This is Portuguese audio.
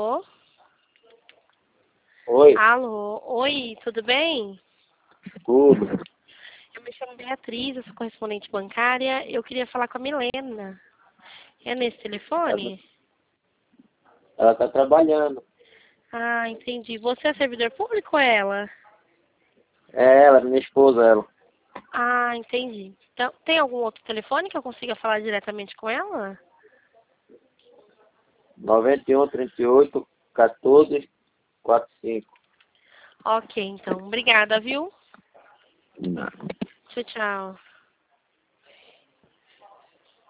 Alô? Oi, Alô? Oi, tudo bem? tudo. Eu me chamo Beatriz, eu sou correspondente bancária. Eu queria falar com a Milena. É nesse Ela, telefone? ela tá trabalhando. Ah, entendi. Você é servidor público ou é ela? É ela, minha esposa, ela. Ah, entendi. Então, tem algum outro telefone que eu consiga falar diretamente com ela? 91 38 14 45. Ok, então. Obrigada, viu? Tchau, tchau.